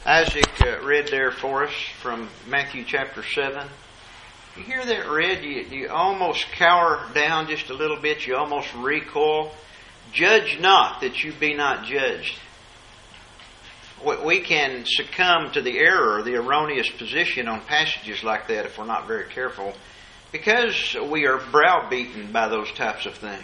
Isaac read there for us from Matthew chapter 7. You hear that read, you almost cower down just a little bit. You almost recoil. Judge not that you be not judged. We can succumb to the error, the erroneous position on passages like that if we're not very careful, because we are browbeaten by those types of things.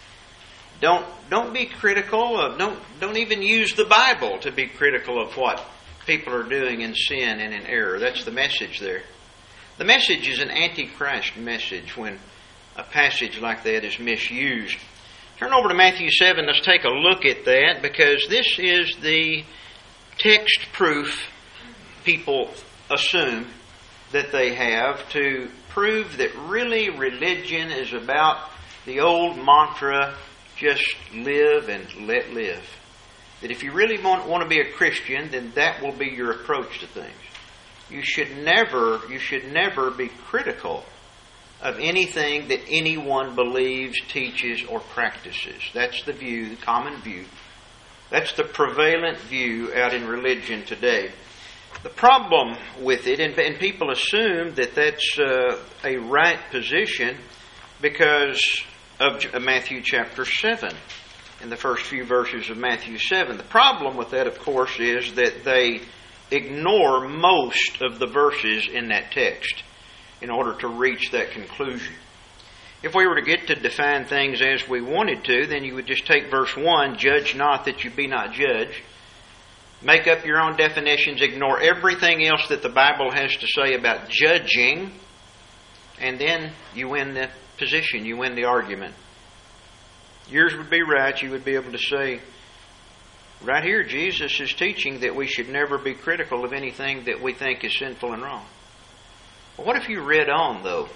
Don't be critical of, don't even use the Bible to be critical of what people are doing in sin and in error. That's the message there. The message is an antichrist message when a passage like that is misused. Turn over to Matthew 7. Let's take a look at that, because this is the text proof people assume that they have to prove that really religion is about the old mantra, just live and let live. That if you really want to be a Christian, then that will be your approach to things. You should never be critical of anything that anyone believes, teaches, or practices. That's the view, the common view. That's the prevalent view out in religion today. The problem with it, and people assume that that's a right position because of Matthew chapter 7, in the first few verses of Matthew 7. The problem with that, of course, is that they ignore most of the verses in that text in order to reach that conclusion. If we were to get to define things as we wanted to, then you would just take verse 1, judge not that you be not judged. Make up your own definitions, ignore everything else that the Bible has to say about judging, and then you win the position, you win the argument. Yours would be right. You would be able to say, right here, Jesus is teaching that we should never be critical of anything that we think is sinful and wrong. Well, what if you read on, though?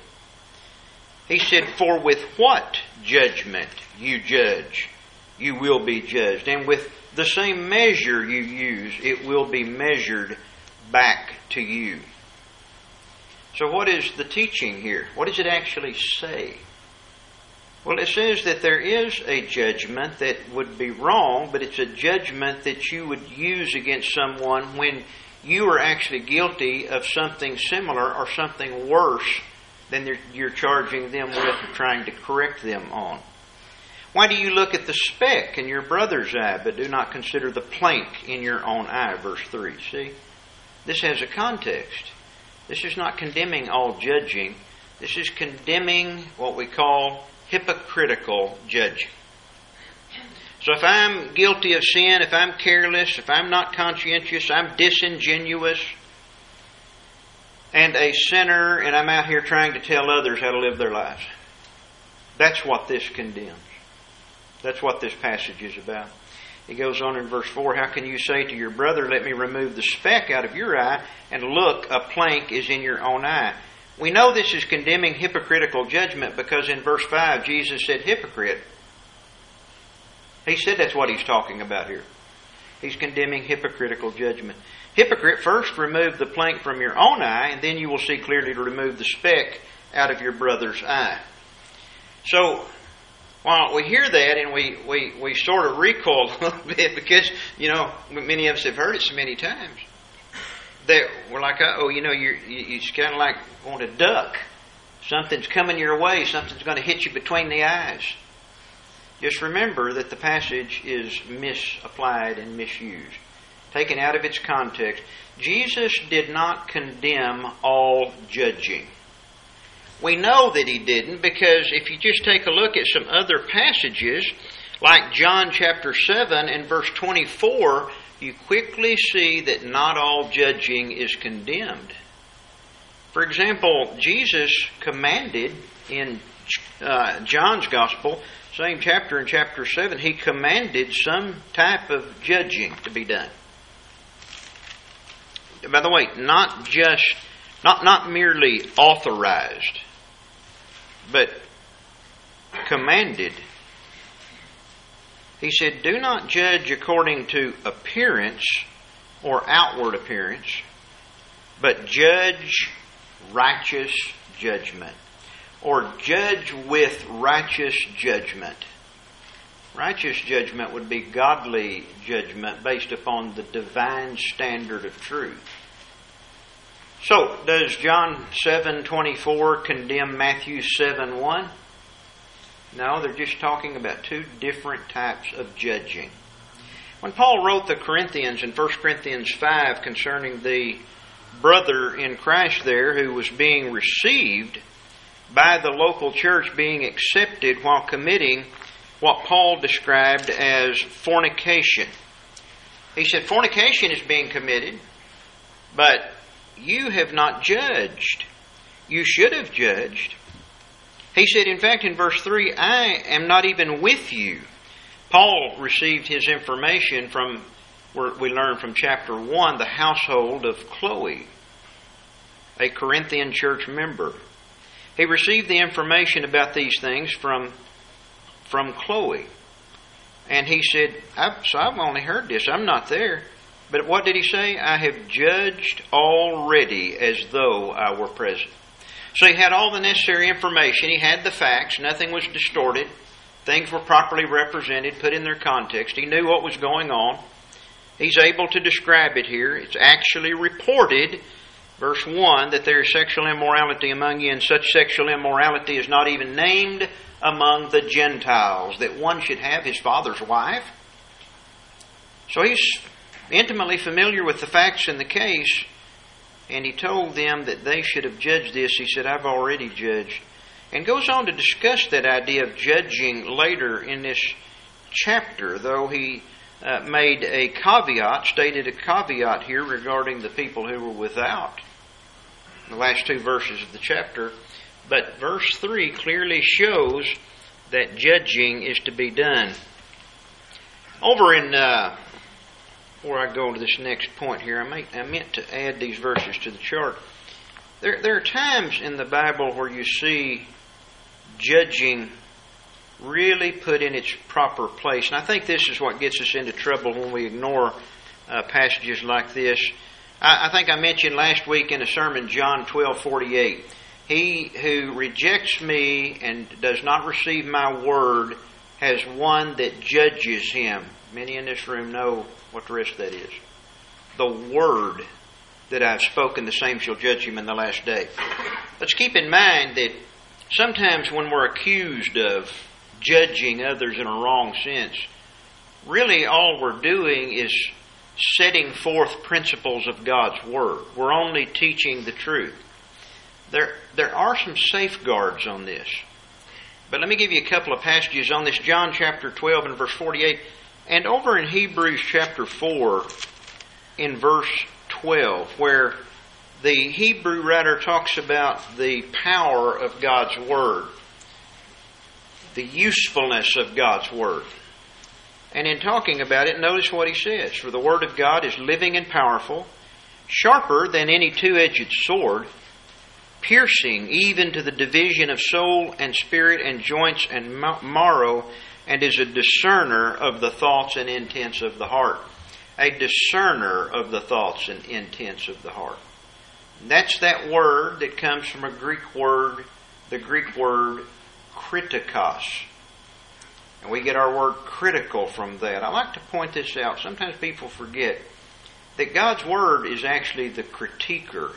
He said, for with what judgment you judge, you will be judged. And with the same measure you use, it will be measured back to you. So what is the teaching here? What does it actually say? Well, it says that there is a judgment that would be wrong, but it's a judgment that you would use against someone when you are actually guilty of something similar or something worse than you're charging them with or trying to correct them on. Why do you look at the speck in your brother's eye, but do not consider the plank in your own eye? Verse 3. See? This has a context. This is not condemning all judging. This is condemning what we call hypocritical judging. So if I'm guilty of sin, if I'm careless, if I'm not conscientious, I'm disingenuous, and a sinner, and I'm out here trying to tell others how to live their lives. That's what this condemns. That's what this passage is about. He goes on in verse 4, how can you say to your brother, let me remove the speck out of your eye, and look, a plank is in your own eye? We know this is condemning hypocritical judgment because in verse 5, Jesus said hypocrite. He said that's what he's talking about here. He's condemning hypocritical judgment. Hypocrite, first remove the plank from your own eye, and then you will see clearly to remove the speck out of your brother's eye. So, while we hear that and we sort of recoil a little bit because, many of us have heard it so many times, that we're like, it's kind of like want to duck. Something's coming your way. Something's going to hit you between the eyes. Just remember that the passage is misapplied and misused, taken out of its context. Jesus did not condemn all judging. We know that he didn't because if you just take a look at some other passages, like John chapter 7 and verse 24, you quickly see that not all judging is condemned. For example, Jesus commanded in John's Gospel, same chapter in chapter 7, he commanded some type of judging to be done. By the way, not merely authorized, but commanded. He said, do not judge according to appearance or outward appearance, but judge righteous judgment. Or judge with righteous judgment. Righteous judgment would be godly judgment based upon the divine standard of truth. So, does John 7:24 condemn Matthew 7:1? No, they're just talking about two different types of judging. When Paul wrote the Corinthians in 1 Corinthians 5 concerning the brother in Christ there who was being received by the local church, being accepted while committing what Paul described as fornication. He said, fornication is being committed, but you have not judged. You should have judged. He said, in fact, in verse 3, I am not even with you. Paul received his information from, we learn from chapter 1, the household of Chloe, a Corinthian church member. He received the information about these things from Chloe. And he said, I've only heard this. I'm not there. But what did he say? I have judged already as though I were present. So he had all the necessary information. He had the facts. Nothing was distorted. Things were properly represented, put in their context. He knew what was going on. He's able to describe it here. It's actually reported, verse 1, that there is sexual immorality among you, and such sexual immorality is not even named among the Gentiles, that one should have his father's wife. So he's intimately familiar with the facts in the case, and he told them that they should have judged this. He said, I've already judged. And goes on to discuss that idea of judging later in this chapter, though he made a caveat, stated a caveat here regarding the people who were without. The last two verses of the chapter. But verse 3 clearly shows that judging is to be done. Over in, before I go to this next point here, I meant to add these verses to the chart. There are times in the Bible where you see judging really put in its proper place. And I think this is what gets us into trouble when we ignore passages like this. I think I mentioned last week in a sermon, John 12:48. He who rejects me and does not receive my word has one that judges him. Many in this room know what the rest of that is. The word that I've spoken, the same shall judge him in the last day. Let's keep in mind that sometimes when we're accused of judging others in a wrong sense, really all we're doing is setting forth principles of God's Word. We're only teaching the truth. There are some safeguards on this. But let me give you a couple of passages on this. John chapter 12 and verse 48. And over in Hebrews chapter 4 in verse 12, where the Hebrew writer talks about the power of God's Word, the usefulness of God's Word. And in talking about it, notice what he says. For the Word of God is living and powerful, sharper than any two-edged sword, piercing even to the division of soul and spirit and joints and marrow, and is a discerner of the thoughts and intents of the heart. A discerner of the thoughts and intents of the heart. And that's that word that comes from a Greek word, the Greek word kritikos. And we get our word critical from that. I like to point this out. Sometimes people forget that God's Word is actually the critiquer.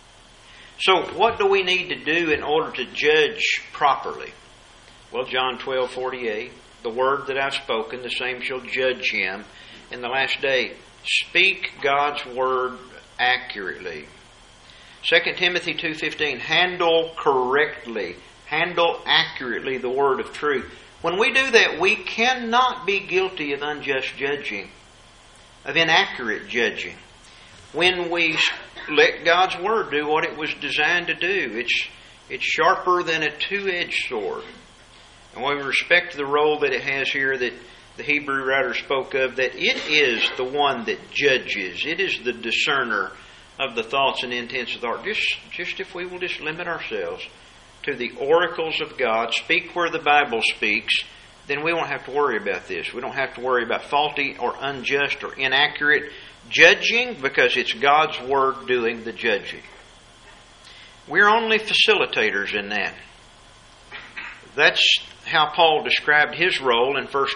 So what do we need to do in order to judge properly? Well, John 12:48, the word that I've spoken, the same shall judge him in the last day. Speak God's Word accurately. 2 Timothy 2:15, handle correctly, handle accurately the word of truth. When we do that, we cannot be guilty of unjust judging, of inaccurate judging. When we let God's Word do what it was designed to do, it's sharper than a two-edged sword. And we respect the role that it has here that the Hebrew writer spoke of, that it is the one that judges. It is the discerner of the thoughts and intents of the heart. Just if we will just limit ourselves to the oracles of God, speak where the Bible speaks, then we won't have to worry about this. We don't have to worry about faulty or unjust or inaccurate judging, because it's God's Word doing the judging. We're only facilitators in that. That's how Paul described his role in 1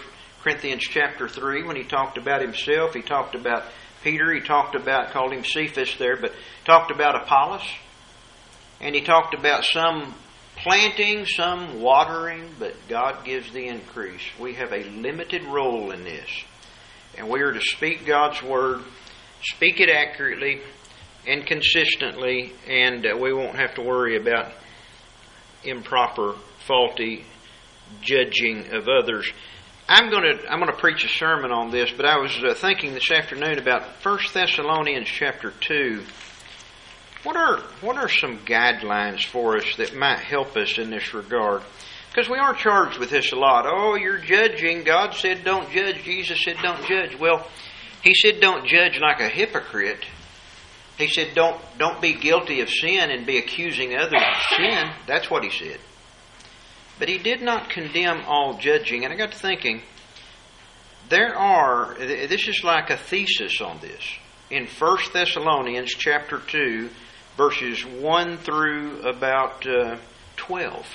Corinthians chapter 3, when he talked about himself, he talked about Peter, he talked about, called him Cephas there, but talked about Apollos. And he talked about some planting, some watering, but God gives the increase. We have a limited role in this. And we are to speak God's Word, speak it accurately and consistently, and we won't have to worry about improper, faulty judging of others. I'm going to preach a sermon on this, but I was thinking this afternoon about 1 Thessalonians chapter 2. What are some guidelines for us that might help us in this regard? Because we are charged with this a lot. Oh, you're judging. God said don't judge. Jesus said don't judge. Well, He said don't judge like a hypocrite. He said don't be guilty of sin and be accusing others of sin. That's what He said. But He did not condemn all judging. And I got to thinking, this is like a thesis on this. In 1 Thessalonians chapter 2, verses 1 through about 12.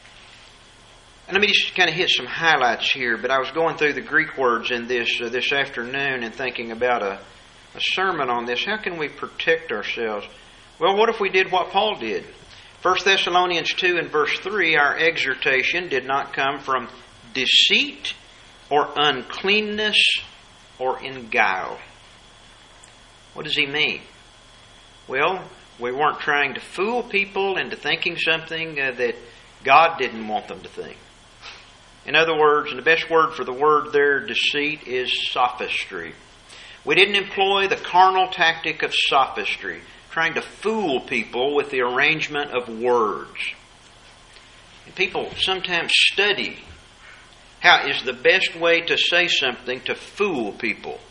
And let me just kind of hit some highlights here. But I was going through the Greek words in this afternoon and thinking about a sermon on this. How can we protect ourselves? Well, what if we did what Paul did? 1 Thessalonians 2 and verse 3, our exhortation did not come from deceit or uncleanness or in guile. What does he mean? Well, we weren't trying to fool people into thinking something that God didn't want them to think. In other words, and the best word for the word there, deceit, is sophistry. We didn't employ the carnal tactic of sophistry, trying to fool people with the arrangement of words. And people sometimes study how is the best way to say something to fool people.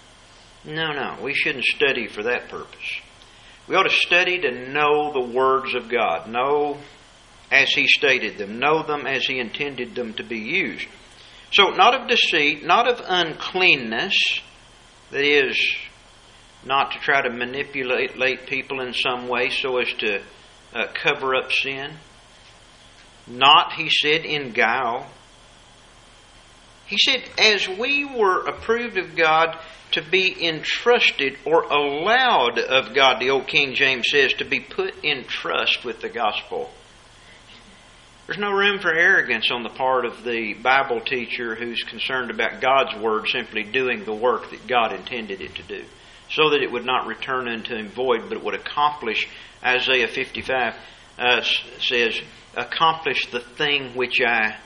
No, we shouldn't study for that purpose. We ought to study to know the words of God, know as He stated them, know them as He intended them to be used. So, not of deceit, not of uncleanness, that is, not to try to manipulate people in some way so as to cover up sin. Not, he said, in guile. He said, as we were approved of God to be entrusted or allowed of God, the old King James says, to be put in trust with the gospel. There's no room for arrogance on the part of the Bible teacher who's concerned about God's Word simply doing the work that God intended it to do, so that it would not return unto Him void, but it would accomplish, Isaiah 55 says, accomplish the thing which I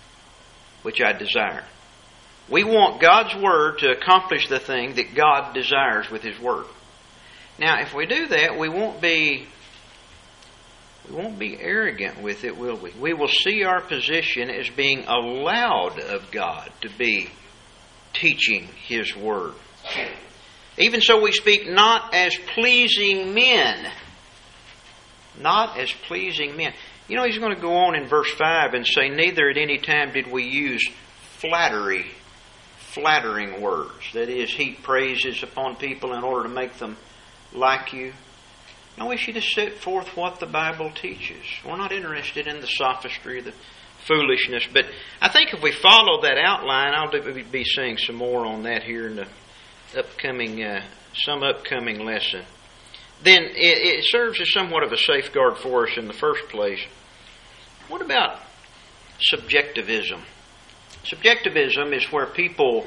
desire. We want God's Word to accomplish the thing that God desires with His Word. Now, if we do that, we won't be arrogant with it, will we? We will see our position as being allowed of God to be teaching His Word. Even so, we speak not as pleasing men. Not as pleasing men. You know, he's going to go on in verse 5 and say, neither at any time did we use flattering words. That is, heap praises upon people in order to make them like you. No, we should just set forth what the Bible teaches. We're not interested in the sophistry, the foolishness. But I think if we follow that outline, I'll be seeing some more on that here in the upcoming lesson. Then it serves as somewhat of a safeguard for us in the first place. What about subjectivism? Subjectivism is where people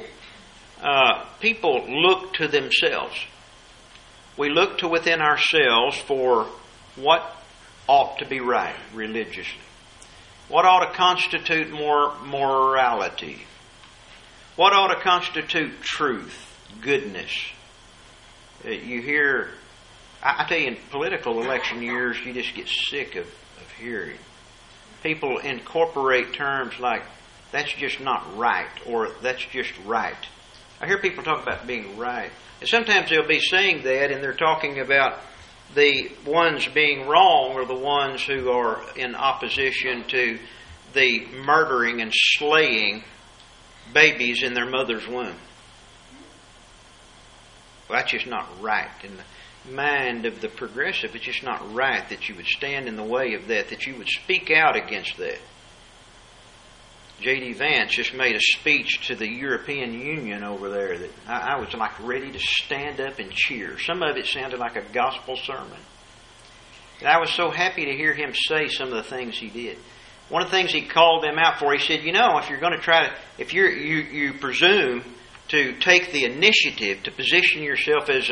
look to themselves. We look to within ourselves for what ought to be right religiously. What ought to constitute morality? What ought to constitute truth, goodness? You hear, I tell you, in political election years, you just get sick of hearing. People incorporate terms like, that's just not right, or that's just right. I hear people talk about being right. And sometimes they'll be saying that, and they're talking about the ones being wrong or the ones who are in opposition to the murdering and slaying babies in their mother's womb. Well, that's just not right. In the mind of the progressive, it's just not right that you would stand in the way of that you would speak out against that. J.D. Vance just made a speech to the European Union over there that I was like ready to stand up and cheer. Some of it sounded like a gospel sermon. And I was so happy to hear him say some of the things he did. One of the things he called them out for, he said, if you're going to if you presume to take the initiative to position yourself as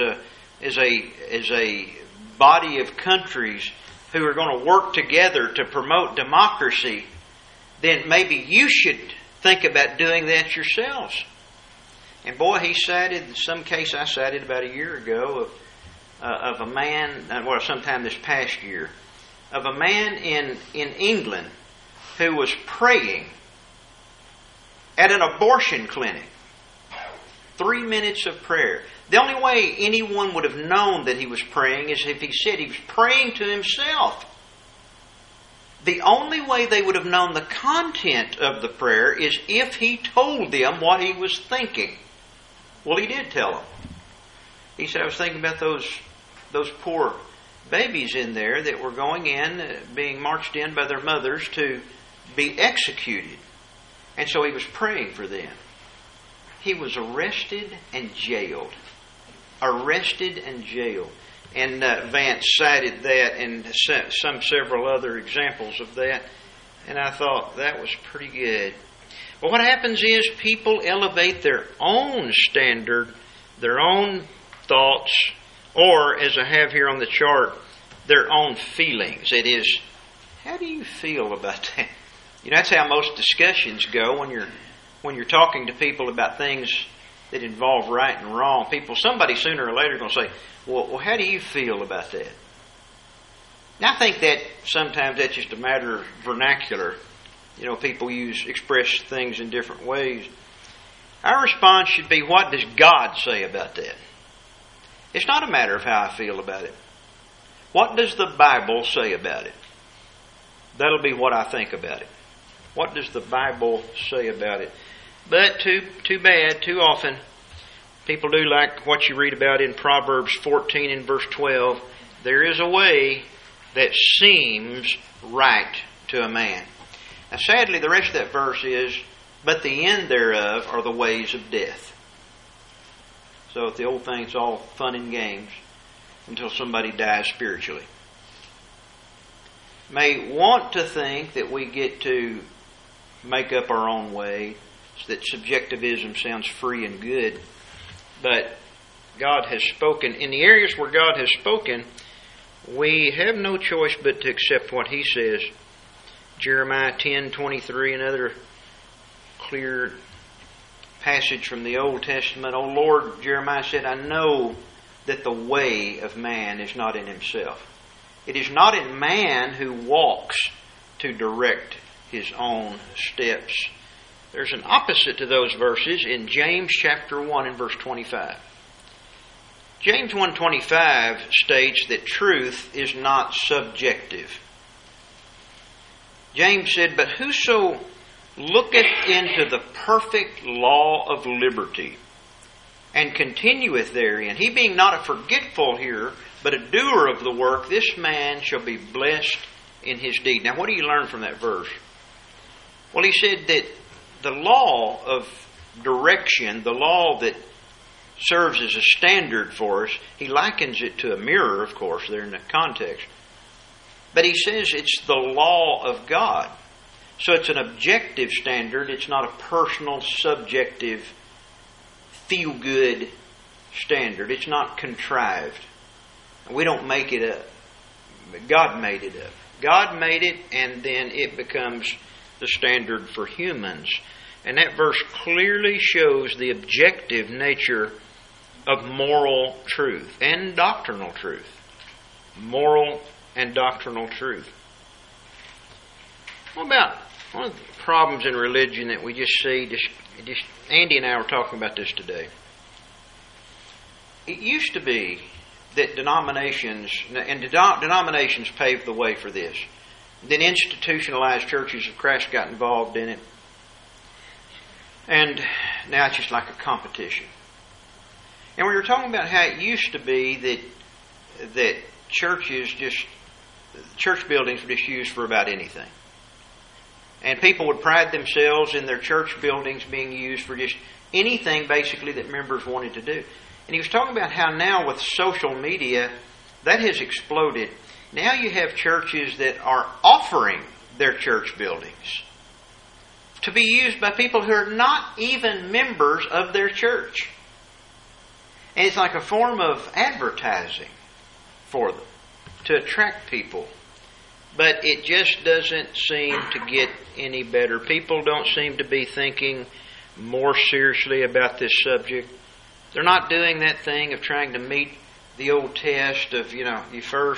a body of countries who are going to work together to promote democracy, then maybe you should think about doing that yourselves. And boy, he cited, in some case I cited about a year ago of a man, sometime this past year, of a man in England who was praying at an abortion clinic. 3 minutes of prayer. The only way anyone would have known that he was praying is if he said he was praying to himself. The only way they would have known the content of the prayer is if he told them what he was thinking. Well, he did tell them. He said, I was thinking about those poor babies in there that were going in, being marched in by their mothers to be executed. And so he was praying for them. He was arrested and jailed. Arrested and jailed. And Vance cited that and several other examples of that. And I thought that was pretty good. But what happens is people elevate their own standard, their own thoughts, or, as I have here on the chart, their own feelings. It is, how do you feel about that? That's how most discussions go when you're talking to people about things that involve right and wrong. Somebody sooner or later is going to say, well, how do you feel about that? Now, I think that sometimes that's just a matter of vernacular. People express things in different ways. Our response should be, what does God say about that? It's not a matter of how I feel about it. What does the Bible say about it? That'll be what I think about it. What does the Bible say about it? But too bad, too often, people do like what you read about in Proverbs 14 and verse 12. There is a way that seems right to a man. Now sadly, the rest of that verse is, but the end thereof are the ways of death. So the old thing's all fun and games until somebody dies spiritually. May want to think that we get to make up our own way, that subjectivism sounds free and good, but God has spoken. In the areas where God has spoken, we have no choice but to accept what He says. Jeremiah 10:23, another clear passage from the Old Testament. O Lord, Jeremiah said, I know that the way of man is not in himself. It is not in man who walks to direct his own steps. There's an opposite to those verses in James chapter 1 and verse 25. James 1:25 states that truth is not subjective. James said, but whoso looketh into the perfect law of liberty, and continueth therein, he being not a forgetful hearer, but a doer of the work, this man shall be blessed in his deed. Now, what do you learn from that verse? Well, he said that the law of direction, the law that serves as a standard for us, he likens it to a mirror, of course, there in that context. But he says it's the law of God. So it's an objective standard. It's not a personal, subjective, feel-good standard. It's not contrived. We don't make it up. God made it up. God made it, and then it becomes the standard for humans. And that verse clearly shows the objective nature of moral truth and doctrinal truth. Moral and doctrinal truth. What about one of the problems in religion that we just see? Just Andy and I were talking about this today. It used to be that denominations paved the way for this. Then institutionalized churches of Christ got involved in it. And now it's just like a competition. And we were talking about how it used to be that church buildings were just used for about anything. And people would pride themselves in their church buildings being used for just anything basically that members wanted to do. And he was talking about how now with social media, that has exploded. Now you have churches that are offering their church buildings to be used by people who are not even members of their church. And it's like a form of advertising for them to attract people. But it just doesn't seem to get any better. People don't seem to be thinking more seriously about this subject. They're not doing that thing of trying to meet the old test of, you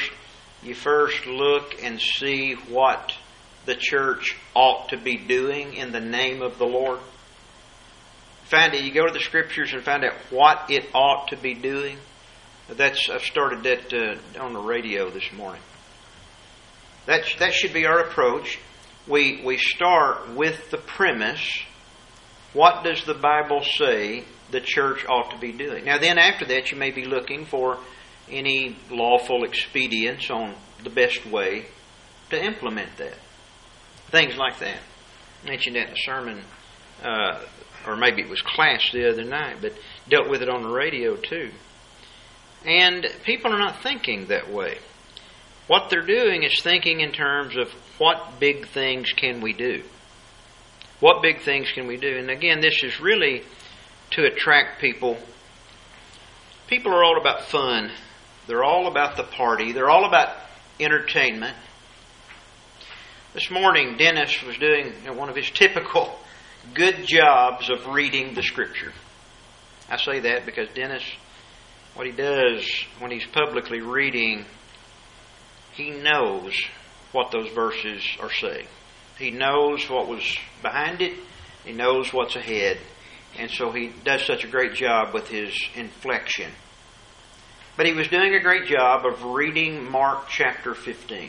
first look and see what the church ought to be doing in the name of the Lord. You go to the Scriptures and find out what it ought to be doing. I've started that on the radio this morning. That should be our approach. We start with the premise, what does the Bible say the church ought to be doing? Now then after that you may be looking for any lawful expedience on the best way to implement that. Things like that. I mentioned that in a sermon, or maybe it was class the other night, but dealt with it on the radio too. And people are not thinking that way. What they're doing is thinking in terms of what big things can we do? What big things can we do? And again, this is really to attract people. People are all about fun. They're all about the party. They're all about entertainment. This morning, Dennis was doing one of his typical good jobs of reading the Scripture. I say that because Dennis, what he does when he's publicly reading, he knows what those verses are saying. He knows what was behind it. He knows what's ahead. And so he does such a great job with his inflection. But he was doing a great job of reading Mark chapter 15.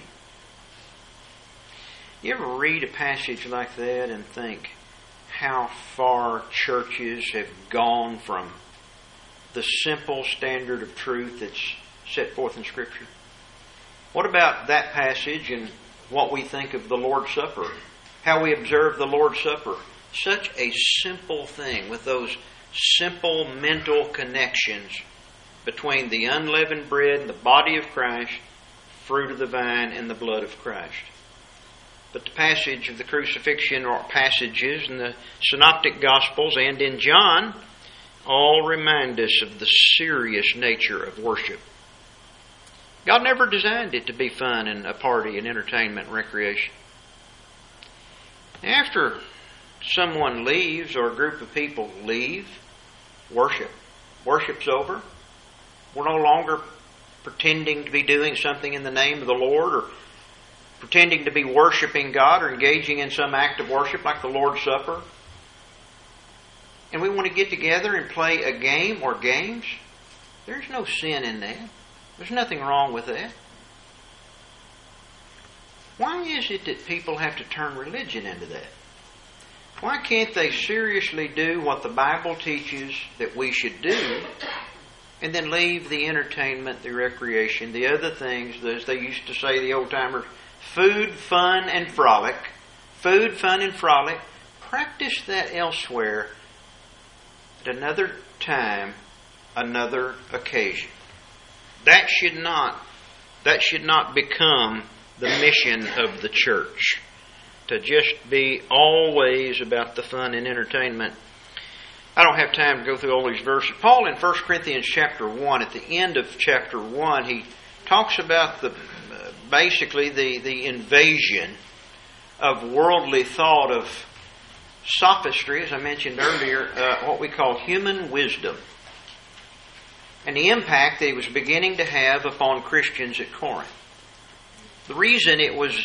You ever read a passage like that and think how far churches have gone from the simple standard of truth that's set forth in Scripture? What about that passage and what we think of the Lord's Supper? How we observe the Lord's Supper? Such a simple thing with those simple mental connections between the unleavened bread and the body of Christ, fruit of the vine, and the blood of Christ. But the passage of the crucifixion, or passages in the Synoptic Gospels and in John, all remind us of the serious nature of worship. God never designed it to be fun and a party and entertainment and recreation. After someone leaves or a group of people leave, worship's over. We're no longer pretending to be doing something in the name of the Lord or pretending to be worshiping God or engaging in some act of worship like the Lord's Supper. And we want to get together and play a game or games. There's no sin in that. There's nothing wrong with that. Why is it that people have to turn religion into that? Why can't they seriously do what the Bible teaches that we should do and then leave the entertainment, the recreation, the other things, as they used to say, the old-timers, food, fun, and frolic. Food, fun, and frolic. Practice that elsewhere at another time, another occasion. That should not become the mission of the church, to just be always about the fun and entertainment. I don't have time to go through all these verses. Paul in 1 Corinthians chapter 1, at the end of chapter 1, he talks about basically the invasion of worldly thought, of sophistry, as I mentioned earlier, what we call human wisdom, and the impact that it was beginning to have upon Christians at Corinth. The reason it was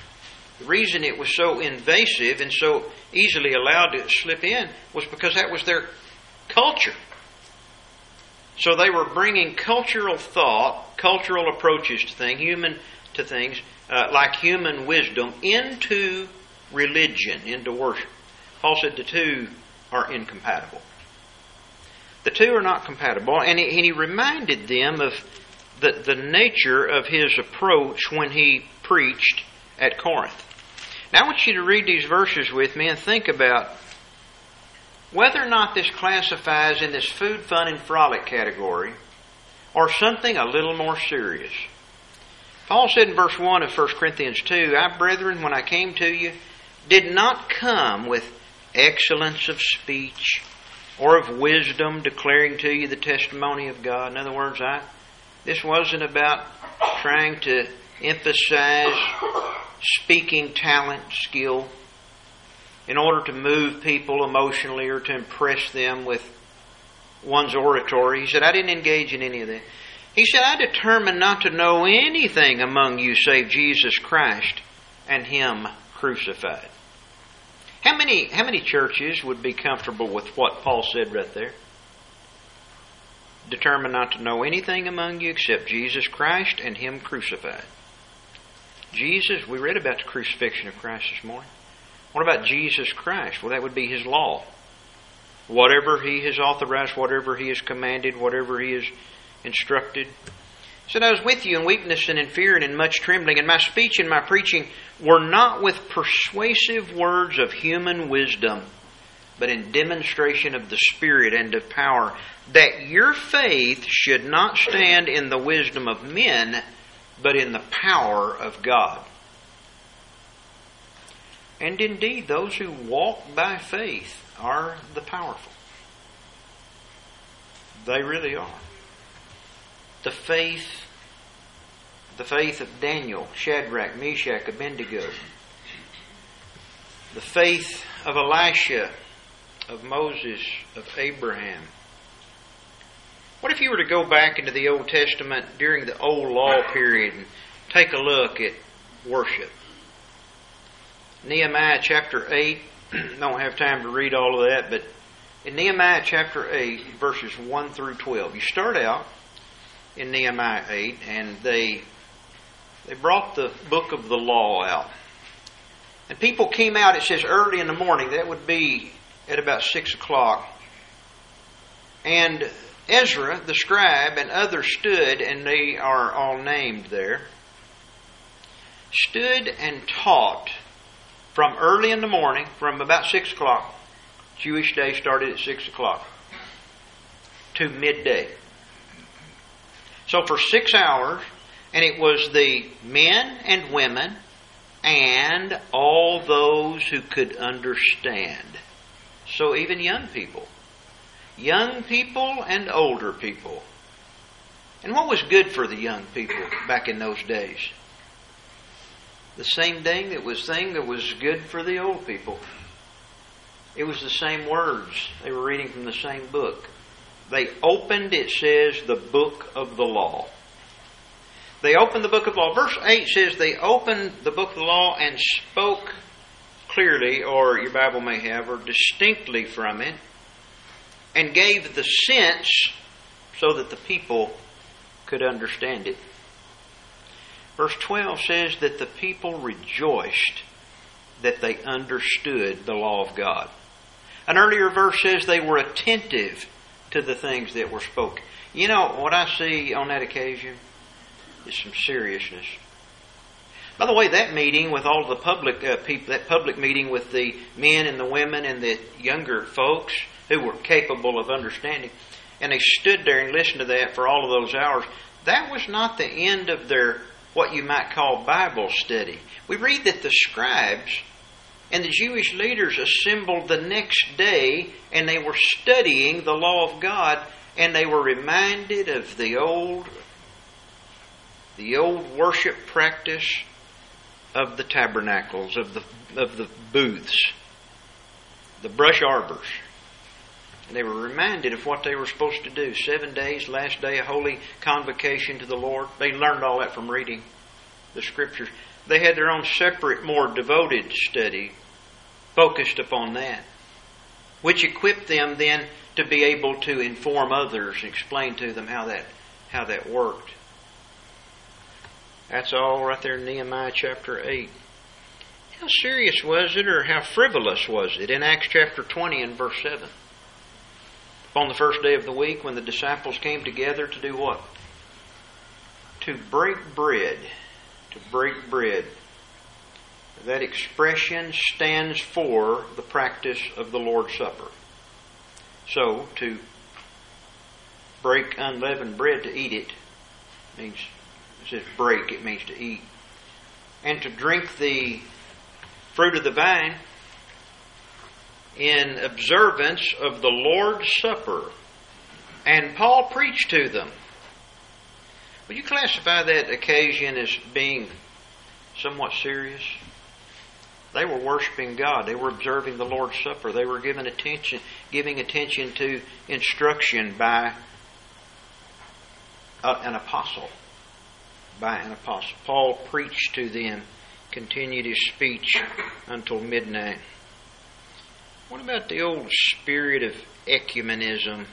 so invasive and so easily allowed to slip in was because that was their culture. So they were bringing cultural thought, cultural approaches to things, like human wisdom, into religion, into worship. Paul said the two are incompatible. The two are not compatible. And he reminded them of the nature of his approach when he preached at Corinth. Now I want you to read these verses with me and think about whether or not this classifies in this food, fun, and frolic category or something a little more serious. Paul said in verse 1 of 1 Corinthians 2, I, brethren, when I came to you, did not come with excellence of speech or of wisdom, declaring to you the testimony of God. In other words, this wasn't about trying to emphasize speaking talent, skill, in order to move people emotionally or to impress them with one's oratory. He said, I didn't engage in any of that. He said, I determined not to know anything among you save Jesus Christ and Him crucified. How many churches would be comfortable with what Paul said right there? Determined not to know anything among you except Jesus Christ and Him crucified. Jesus, we read about the crucifixion of Christ this morning. What about Jesus Christ? Well, that would be His law. Whatever He has authorized, whatever He has commanded, whatever He has instructed. He said, I was with you in weakness and in fear and in much trembling, and my speech and my preaching were not with persuasive words of human wisdom, but in demonstration of the Spirit and of power, that your faith should not stand in the wisdom of men, but in the power of God. And indeed, those who walk by faith are the powerful. They really are. The faith of Daniel, Shadrach, Meshach, Abednego. The faith of Elisha, of Moses, of Abraham. What if you were to go back into the Old Testament during the Old Law period and take a look at worship? Nehemiah chapter 8, don't have time to read all of that, but in Nehemiah chapter 8, verses 1 through 12, you start out in Nehemiah 8, and they brought the book of the law out. And people came out, it says early in the morning, that would be at about 6 o'clock. And Ezra, the scribe, and others stood, and they are all named there, stood and taught from early in the morning, from about 6 o'clock. Jewish day started at 6 o'clock to midday. So for 6 hours, and it was the men and women and all those who could understand. So even young people and older people. And what was good for the young people back in those days? The same thing that was good for the old people. It was the same words. They were reading from the same book. They opened, it says, the book of the law. They opened the book of the law. Verse 8 says they opened the book of the law and spoke clearly, or your Bible may have, or distinctly from it, and gave the sense so that the people could understand it. Verse 12 says that the people rejoiced that they understood the law of God. An earlier verse says they were attentive to the things that were spoken. You know, what I see on that occasion is some seriousness. By the way, that meeting with all the public people, that public meeting with the men and the women and the younger folks who were capable of understanding, and they stood there and listened to that for all of those hours, that was not the end of their, what you might call, Bible study. We read that the scribes and the Jewish leaders assembled the next day, and they were studying the law of God, and they were reminded of the old worship practice of the tabernacles, of the booths, the brush arbors. And they were reminded of what they were supposed to do. 7 days, last day, a holy convocation to the Lord. They learned all that from reading the Scriptures. They had their own separate, more devoted study focused upon that, which equipped them then to be able to inform others and explain to them how that worked. That's all right there in Nehemiah chapter 8. How serious was it, or how frivolous was it? In Acts chapter 20 and verse 7. On the first day of the week, when the disciples came together to do what? To break bread. To break bread. That expression stands for the practice of the Lord's Supper. So, to break unleavened bread, to eat it, means, it says break, it means to eat. And to drink the fruit of the vine in observance of the Lord's Supper. And Paul preached to them. Would you classify that occasion as being somewhat serious? They were worshiping God. They were observing the Lord's Supper. They were giving attention to instruction by an apostle. Paul preached to them, continued his speech until midnight. What about the old spirit of ecumenism?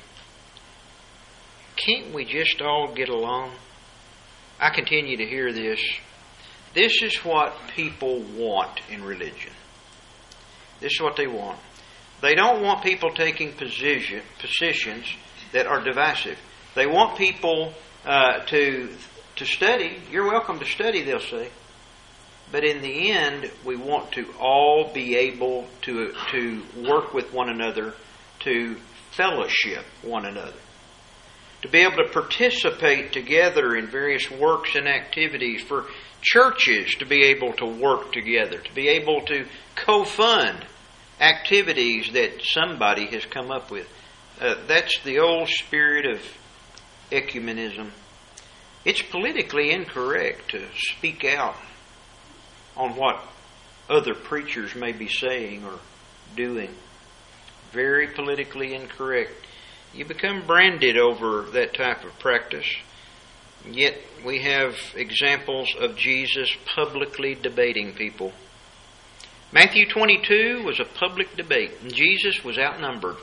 Can't we just all get along? I continue to hear this. This is what people want in religion. This is what they want. They don't want people taking positions that are divisive. They want people to study. You're welcome to study, they'll say. But in the end, we want to all be able to work with one another, to fellowship one another, to be able to participate together in various works and activities, for churches to be able to work together, to be able to co-fund activities that somebody has come up with. That's the old spirit of ecumenism. It's politically incorrect to speak out on what other preachers may be saying or doing. Very politically incorrect. You become branded over that type of practice. Yet we have examples of Jesus publicly debating people. Matthew 22 was a public debate, and Jesus was outnumbered.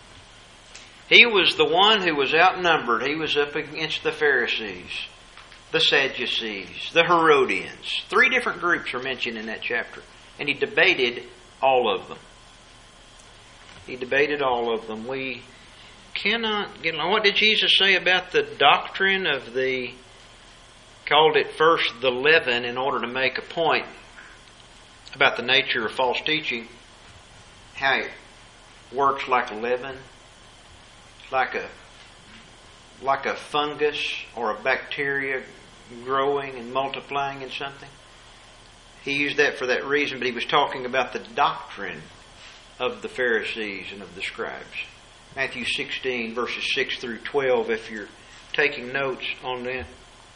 He was the one who was outnumbered. He was up against the Pharisees, the Sadducees, the Herodians. 3 different groups are mentioned in that chapter. And he debated all of them. He debated all of them. We cannot get along. What did Jesus say about the doctrine of called it first the leaven in order to make a point about the nature of false teaching, how it works like a leaven, like a fungus or a bacteria growing and multiplying in something. He used that for that reason, but he was talking about the doctrine of the Pharisees and of the scribes. Matthew 16, verses 6 through 12, if you're taking notes on that.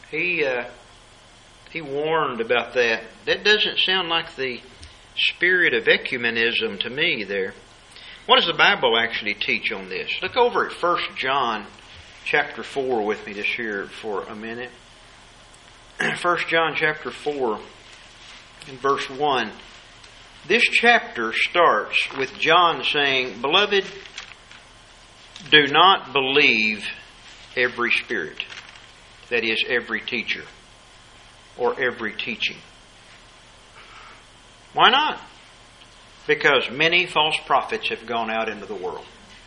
He warned about that. That doesn't sound like the spirit of ecumenism to me there. What does the Bible actually teach on this? Look over at 1 John chapter 4 with me this year for a minute. 1 John chapter 4 and verse 1. This chapter starts with John saying, "Beloved, do not believe every spirit," that is, every teacher or every teaching. Why not? Because many false prophets have gone out into the world.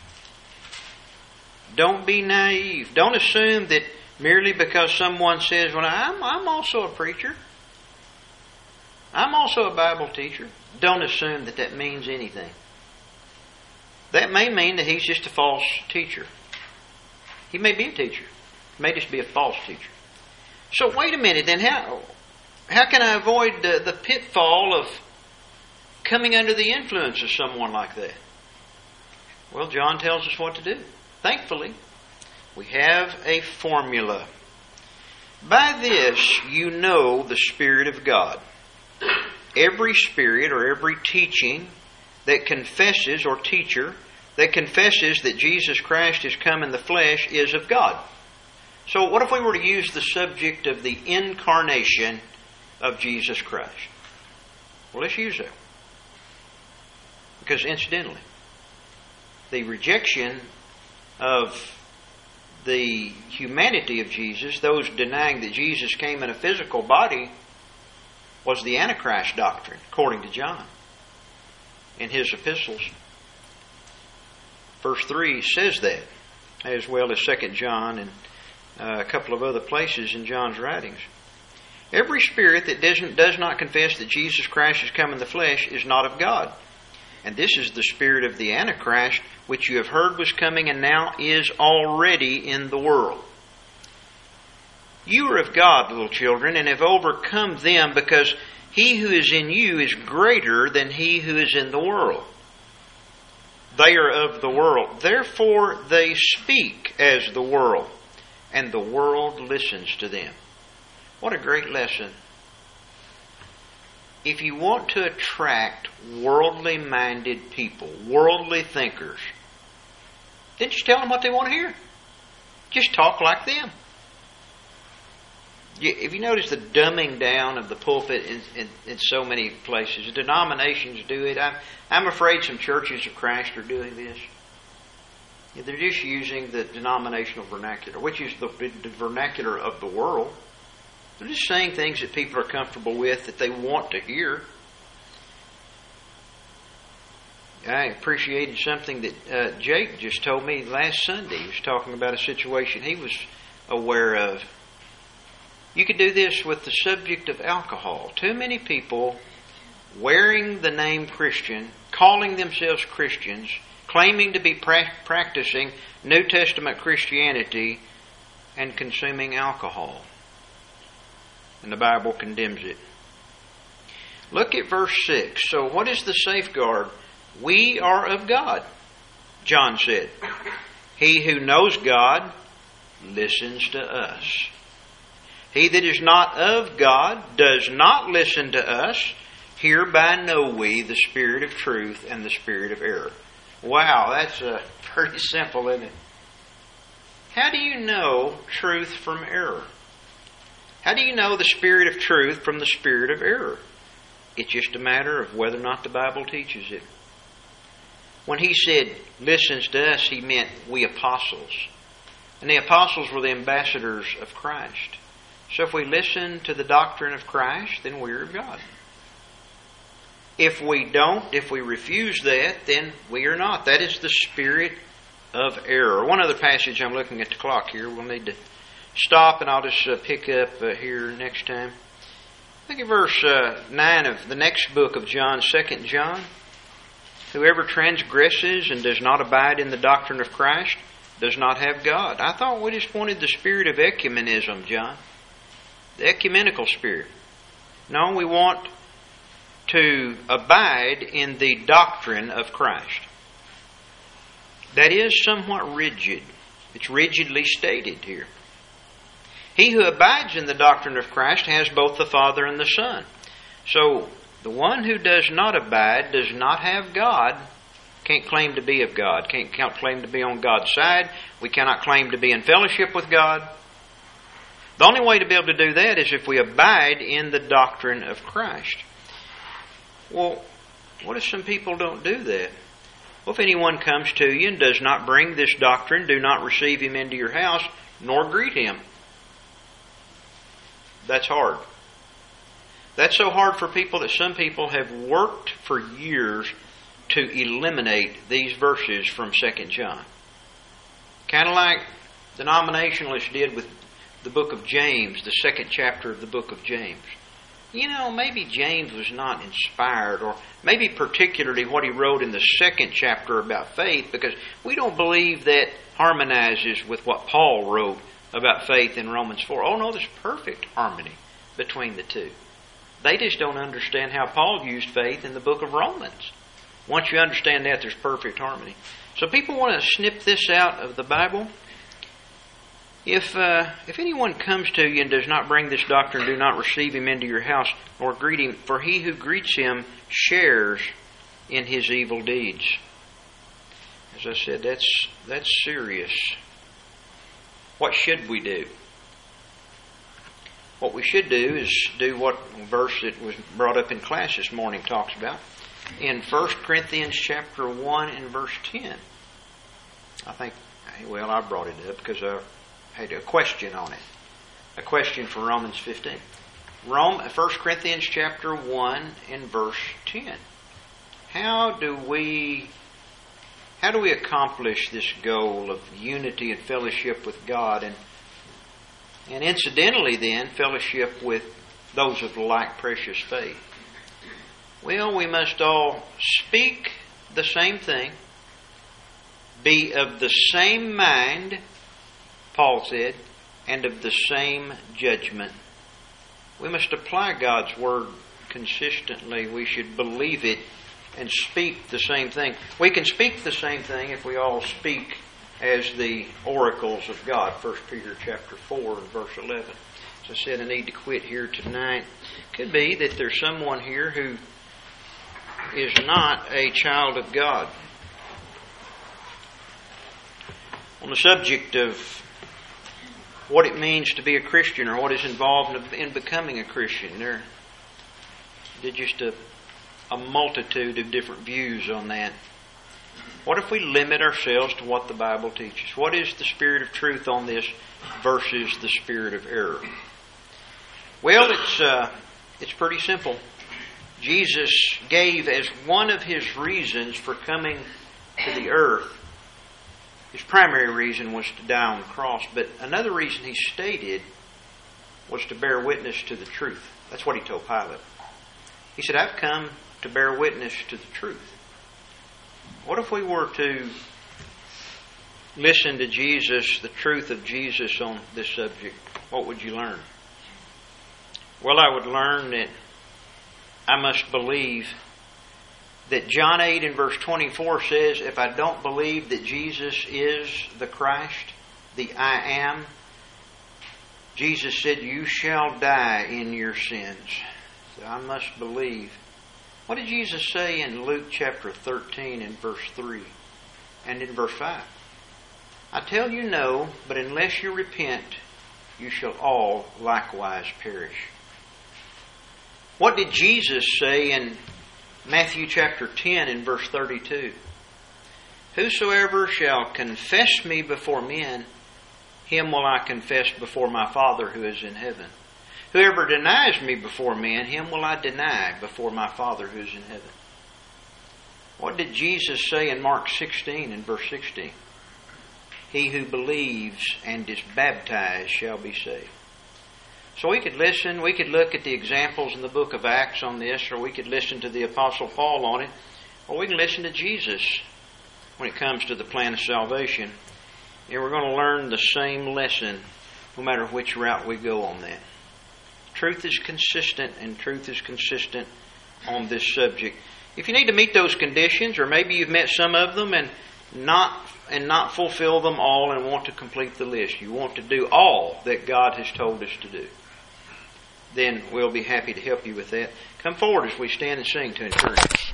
Don't be naive. Don't assume that merely because someone says, "Well, I'm also a preacher. I'm also a Bible teacher." Don't assume that that means anything. That may mean that he's just a false teacher. He may be a teacher. He may just be a false teacher. So wait a minute, then how can I avoid the pitfall of coming under the influence of someone like that? Well, John tells us what to do. Thankfully, we have a formula. By this you know the Spirit of God. Every spirit or every teaching that confesses, or teacher, that confesses that Jesus Christ has come in the flesh is of God. So what if we were to use the subject of the incarnation of Jesus Christ? Well, let's use that. Because incidentally, the rejection of the humanity of Jesus, those denying that Jesus came in a physical body, was the Antichrist doctrine, according to John in his epistles. Verse 3 says that, as well as 2 John and a couple of other places in John's writings. Every spirit that does not confess that Jesus Christ has come in the flesh is not of God. And this is the spirit of the Antichrist, which you have heard was coming and now is already in the world. You are of God, little children, and have overcome them, because he who is in you is greater than he who is in the world. They are of the world. Therefore they speak as the world, and the world listens to them. What a great lesson. If you want to attract worldly minded people, worldly thinkers, then just tell them what they want to hear. Just talk like them. If you notice the dumbing down of the pulpit in so many places, denominations do it. I'm afraid some churches of Christ are doing this. They're just using the denominational vernacular, which is the vernacular of the world. They're just saying things that people are comfortable with, that they want to hear. I appreciated something that Jake just told me last Sunday. He was talking about a situation he was aware of. You could do this with the subject of alcohol. Too many people wearing the name Christian, calling themselves Christians, claiming to be practicing New Testament Christianity, and consuming alcohol. And the Bible condemns it. Look at verse 6. So what is the safeguard? We are of God, John said. He who knows God listens to us. He that is not of God does not listen to us. Hereby know we the spirit of truth and the spirit of error. Wow, that's pretty simple, isn't it? How do you know truth from error? How do you know the spirit of truth from the spirit of error? It's just a matter of whether or not the Bible teaches it. When he said, listens to us, he meant we apostles. And the apostles were the ambassadors of Christ. So if we listen to the doctrine of Christ, then we're of God. If we don't, if we refuse that, then we are not. That is the spirit of error. One other passage, I'm looking at the clock here. We'll need to stop and I'll just pick up here next time. Look at verse 9 of the next book of John, 2 John. Whoever transgresses and does not abide in the doctrine of Christ does not have God. I thought we just wanted the spirit of ecumenism, John. The ecumenical spirit. No, we want to abide in the doctrine of Christ. That is somewhat rigid. It's rigidly stated here. He who abides in the doctrine of Christ has both the Father and the Son. So, the one who does not abide does not have God, can't claim to be of God, can't claim to be on God's side. We cannot claim to be in fellowship with God. The only way to be able to do that is if we abide in the doctrine of Christ. Well, what if some people don't do that? Well, if anyone comes to you and does not bring this doctrine, do not receive him into your house, nor greet him. That's hard. That's so hard for people that some people have worked for years to eliminate these verses from 2 John. Kind of like denominationalists did with the book of James, the 2nd chapter of the book of James. You know, maybe James was not inspired, or maybe particularly what he wrote in the 2nd chapter about faith, because we don't believe that harmonizes with what Paul wrote about faith in Romans 4. Oh no, there's perfect harmony between the two. They just don't understand how Paul used faith in the book of Romans. Once you understand that, there's perfect harmony. So people want to snip this out of the Bible. If anyone comes to you and does not bring this doctrine, do not receive him into your house, nor greet him, for he who greets him shares in his evil deeds. As I said, that's serious. What should we do? What we should do is do what verse that was brought up in class this morning talks about. In 1 Corinthians chapter 1 and verse 10. I brought it up because I had a question on it. A question for Romans 15. 1 Corinthians chapter 1 and verse 10. How do we accomplish this goal of unity and fellowship with God, and incidentally then fellowship with those of like precious faith? Well, we must all speak the same thing, be of the same mind, Paul said, and of the same judgment. We must apply God's Word consistently. We should believe it and speak the same thing. We can speak the same thing if we all speak as the oracles of God. 1 Peter chapter 4 and verse 11. As I said, I need to quit here tonight. Could be that there's someone here who is not a child of God. On the subject of what it means to be a Christian, or what is involved in becoming a Christian, there's just a multitude of different views on that. What if we limit ourselves to what the Bible teaches? What is the spirit of truth on this versus the spirit of error? Well, it's pretty simple. Jesus gave as one of His reasons for coming to the earth, His primary reason was to die on the cross, but another reason He stated was to bear witness to the truth. That's what He told Pilate. He said, I've come to bear witness to the truth. What if we were to listen to Jesus, the truth of Jesus on this subject? What would you learn? Well, I would learn that I must believe that John 8 and verse 24 says, if I don't believe that Jesus is the Christ, the I am, Jesus said, you shall die in your sins. So I must believe. What did Jesus say in Luke chapter 13 and verse 3 and in verse 5? I tell you no, but unless you repent, you shall all likewise perish. What did Jesus say in Matthew chapter 10 and verse 32? Whosoever shall confess me before men, him will I confess before my Father who is in heaven. Whoever denies me before men, him will I deny before my Father who is in heaven. What did Jesus say in Mark 16 and verse 16? He who believes and is baptized shall be saved. So we could listen, we could look at the examples in the book of Acts on this, or we could listen to the Apostle Paul on it, or we can listen to Jesus when it comes to the plan of salvation. And we're going to learn the same lesson no matter which route we go on that. Truth is consistent, and truth is consistent on this subject. If you need to meet those conditions, or maybe you've met some of them and not fulfill them all and want to complete the list, you want to do all that God has told us to do, then we'll be happy to help you with that. Come forward as we stand and sing to encourage you.